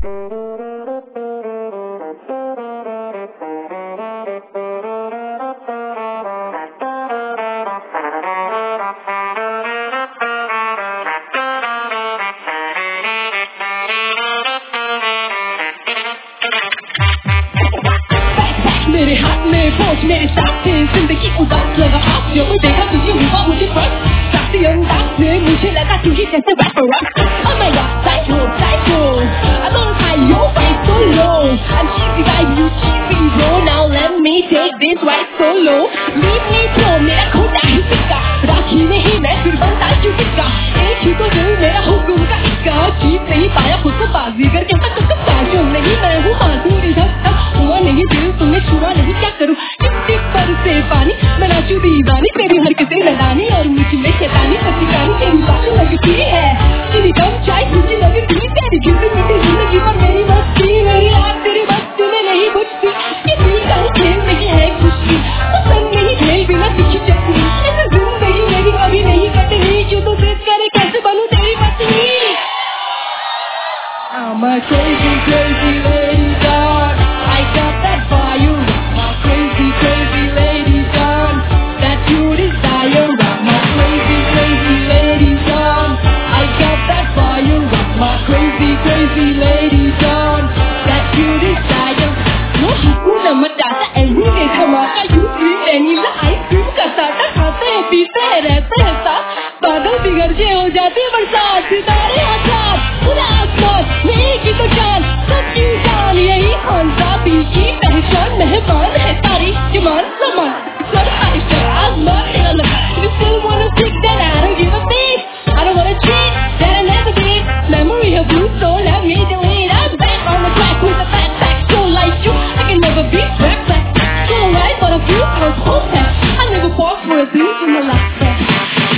मेरे हाथ में पहुंच मेरे साथ है जिंदगी उदास लगा आप जब देखा तुझे हुआ मुझे फर्क काफी अंदाज में मुझे लगा तू ही जैसे rapper Oh my god, psycho, psycho I don't know how you fight so low I'm cheesy guy, you cheesy bro Now let me take this right solo Leave me bro, मेरा खोटा ही सिक्का राखी नहीं मैं फिर बनता क्यों किसका एक ही तो दिल मेरा हुक्म का इक्का जीत नहीं पाया खुद को बाजीगर कहता तुझको साजो नहीं मैं हूँ मासूम इधर हुआ नहीं दिल तुमने छुआ नहीं क्या करूँ कितनी पर से पानी मैं नाचू दीवानी तेरी हरकतें लड़ानी और मुझ में शैतानी सच्ची कहानी तेरी बातें लगती है तेरी कम चाय मुझे लगती तेरी गिरती मिट्टी जिंदगी पर मेरी मस्ती मेरी आग तेरी मस्ती में नहीं बुझती ये दिल का खेल नहीं है खुशी पसंद नहीं खेल बिना तीखी चटनी ऐसे जिंदगी मेरी कभी नहीं कटनी क्यों तो जिद करे कैसे बनूं तेरी पत्नी I'm a crazy, crazy lady dog I got that fire My crazy, crazy lady dog That you desire My crazy, crazy lady dog I got that fire My crazy, crazy lady dog That you desire वो Hakuna Matata everyday धमाका You feel any ice cream का साटा खाते हैं पीते हैं रहते हैं साथ बादल बिगड़ के हो जाती है बरसात सितारे आजाद पूरा आसमान मेरी की तो जान सबकी जान यही खानदाबी की पहचान मेहमान है तारीफ जमान समान सर आइशा आसमान निकल You still wanna stick that I don't give a bitch I don't wanna cheat that I never did Memory of you so let me delete I'm back on the track with a fat sack So like you I can never be back So right but a few hours whole pack I never pause for a beat in the last track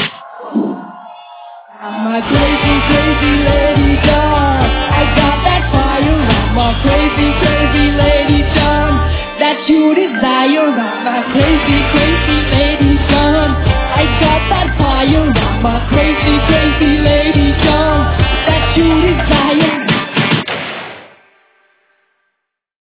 I'm a crazy, crazy lady dog I got that fire I'm a crazy, crazy lady dog That you desire I'm a crazy, crazy lady dog I got that fire I'm a crazy